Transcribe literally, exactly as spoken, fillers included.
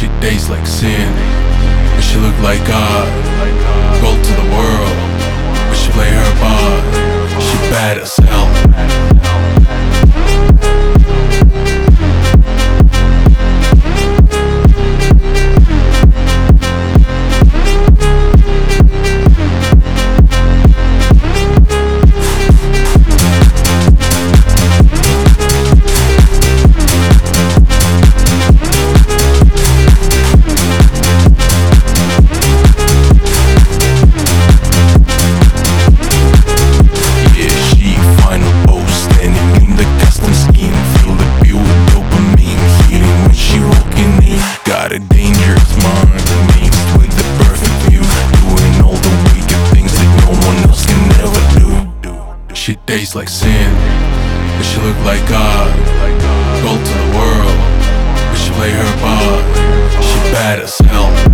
She tastes like sin, and she look like God. Gold to the world, but she play her part. She bad as hell. Got a dangerous mind mixed with the perfect view, doing all the wicked things that no one else can ever do. She tastes like sin, but she look like God. Gold to the world, but she play her part. She bad as hell.